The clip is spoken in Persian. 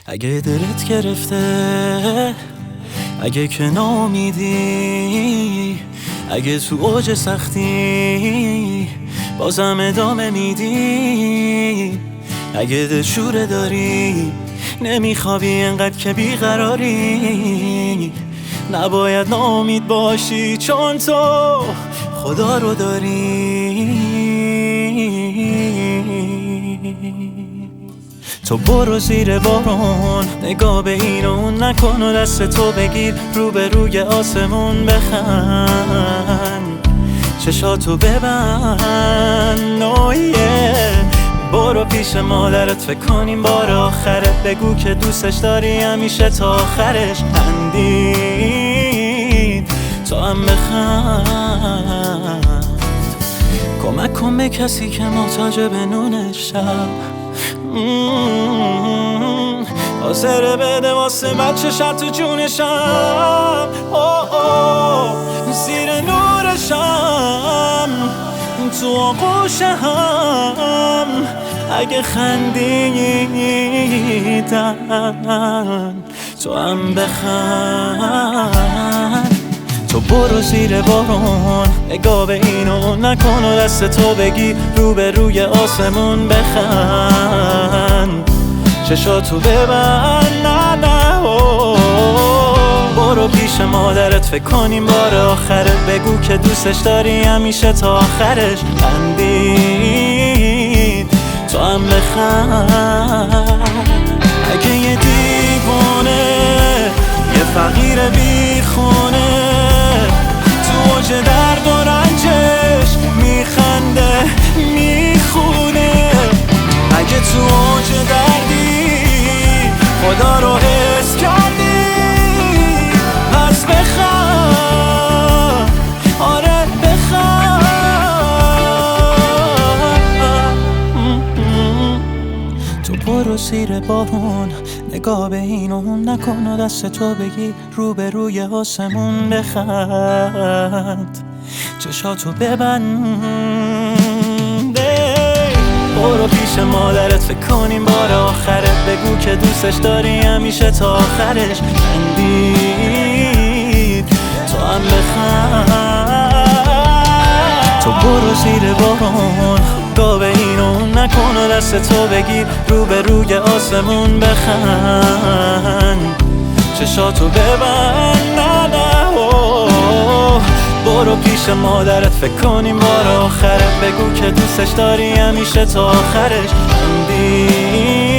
اگه دلت گرفته، اگه که ناامیدی، اگه تو اوج سختی بازم ادامه میدی، اگه دلشوره داری نمیخوابی انقدر که بیقراری، نباید ناامید باشی چون تو خدا رو داری. تو برو زیر بارون، نگاه به این و اون نکن و دست تو بگیر رو به روی آسمون بخند، چشاتو ببند برو پیش مادرت فکر کنیم بار آخرت، بگو که دوستش داری همیشه تا آخرش، خندید تو هم بخند، کمک کن به کسی که محتاج به نون شب، حاضره بده واسه بچه شب تو جونشم، زیر نورشم تو آغوشم، اگه خندیدن تو هم بخند. تو برو زیر بارون، نگاه به این و اون نکن و دست تو بگی رو به روی آسمون بخند، چشاتو ببند برو پیش مادرت فکر کنیم بار آخرت، بگو که دوستش داری همیشه تا آخرش، خندید تو هم بخند. اگه یه دیوانه، یه فقیر بیخونه تو اوج درد و رنجش میخنده میخونه، اگه تو اوج دردی خدا رو حس کردی پس بخند، آره بخند. تو برو زیر بارون، نگاه به این و اون نکن و دست تو بگی رو به روی آسمون بخند، چشاتو ببند برو پیش مادرت فکر کنیم بار آخرت، بگو که دوستش داری همیشه تا آخرش، خندید تو هم بخند. تو برو زیر بارون، نگاه به این و اون نکن و دست تو بگیر رو به روی آسمون بخند، چشاتو ببند برو پیش مادرت فکر کنیم بار آخرت، بگو که دوستش داری همیشه تا آخرش، خندید